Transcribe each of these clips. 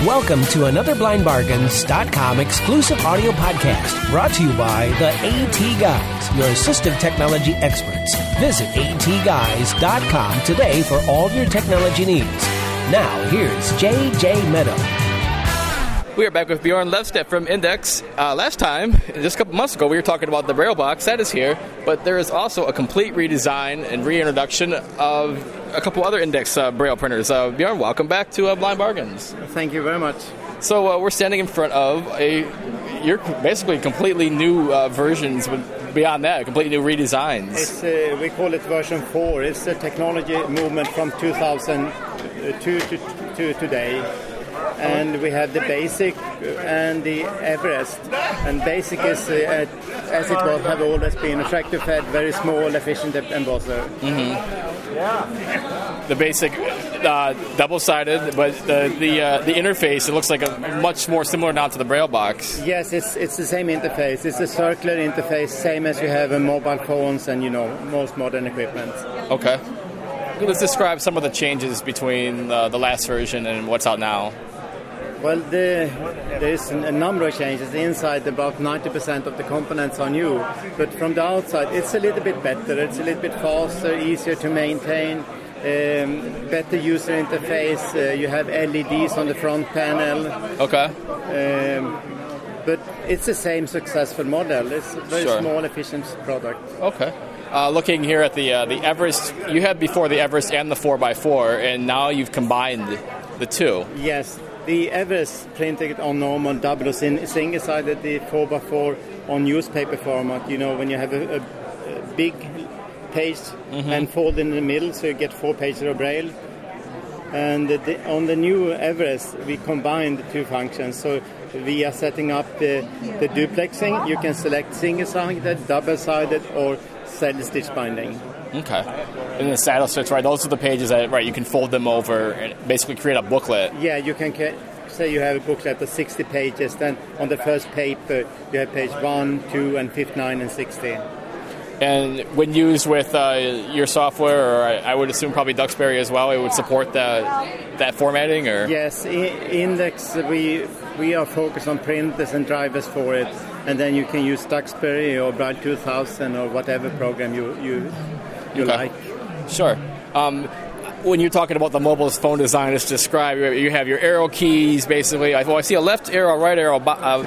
Welcome to another BlindBargains.com exclusive audio podcast brought to you by the AT Guys, your assistive technology experts. Visit atguys.com today for all your technology needs. Now, here's JJ Meadow. We are back with Bjorn Levstedt from Index. Last time, just a couple months ago, we were talking about the Braille box. That is here, but there is also a complete redesign and reintroduction of a couple other Index Braille printers. Bjorn, welcome back to Blind Bargains. Thank you very much. So we're standing in front of you're basically completely new versions, but beyond that, completely new redesigns. We call it version 4. It's a technology movement from 2002 to today. And we have the Basic and the Everest. And Basic is, as it was, have always been a tractor fed, very small, efficient embosser. Mm-hmm. Yeah. The Basic, double-sided, but the interface, it looks like a much more similar now to the Braille box. Yes, it's the same interface. It's a circular interface, same as you have in mobile phones and, most modern equipment. Okay. Let's describe some of the changes between the last version and what's out now. Well, there's a number of changes. Inside, about 90% of the components are new. But from the outside, it's a little bit better. It's a little bit faster, easier to maintain, better user interface. You have LEDs on the front panel. Okay. But it's the same successful model. It's a very small, efficient product. Okay. Looking here at the Everest, you had before the Everest and the 4x4, and now you've combined the two. Yes. The Everest printed on normal double or single-sided, the 4x4 on newspaper format. When you have a big page and fold in the middle, so you get 4 pages of Braille. And on the new Everest, we combined the two functions. So we are setting up the duplexing. You can select single-sided, double-sided, or saddle-stitch binding. Okay. And the saddle stitch, right? Those are the pages that, right, you can fold them over and basically create a booklet. Yeah, you can say you have a booklet of 60 pages. Then on the first paper, you have page 1, 2, and 59 and 16. And when used with your software, or I would assume probably Duxbury as well, it would support that formatting? Or yes, Index, we are focused on printers and drivers for it. And then you can use Duxbury or Braille 2000 or whatever program you like. Sure. When you're talking about the mobile phone design, it's described, you have your arrow keys, basically. I see a left arrow, right arrow,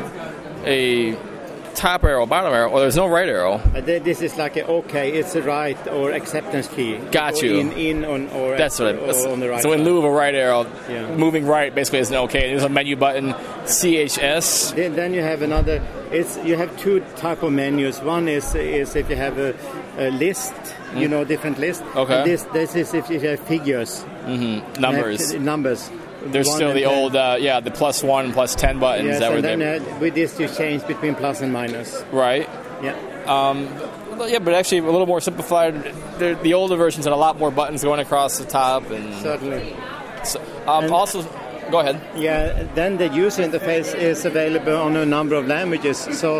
a top arrow, bottom arrow, or there's no right arrow. This is like it's a right or acceptance key. Got you. That's what on the right. So in lieu of a right arrow, moving right basically isn't okay. There's a menu button, CHS. Then you have another. You have two type of menus. One is if you have a list, different list. Okay. And this is if you have figures. Mm-hmm. Numbers. There's still the old, the +1 and +10 buttons. Yes, that were and then with this you change between plus and minus. Right. Yeah. But actually a little more simplified. The older versions had a lot more buttons going across the top. And certainly. So, also, go ahead. Yeah, then the user interface is available on a number of languages. So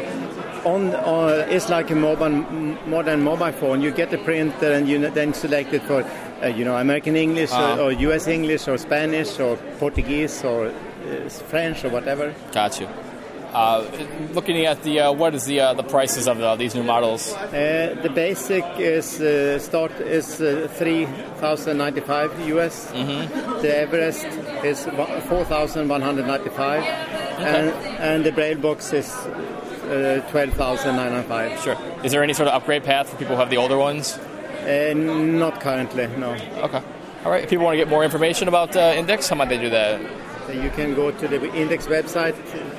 it's like a modern mobile phone. You get a printer and you then select it for American English or US English or Spanish or Portuguese or French or whatever. Got you. Looking at what is the prices of these new models? The Basic start is $3,095 US. Mm-hmm. The Everest is $4,195, and the Braille box is $12,995. Sure. Is there any sort of upgrade path for people who have the older ones? Not currently, no. Okay. All right. If people want to get more information about Index, how might they do that? You can go to the Index website,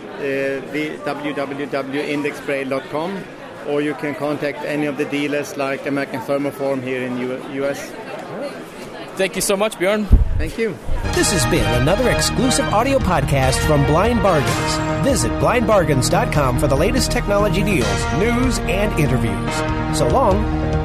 www.indexbraille.com, or you can contact any of the dealers like American Thermoform here in U.S. Thank you so much, Bjorn. Thank you. This has been another exclusive audio podcast from Blind Bargains. Visit blindbargains.com for the latest technology deals, news, and interviews. So long.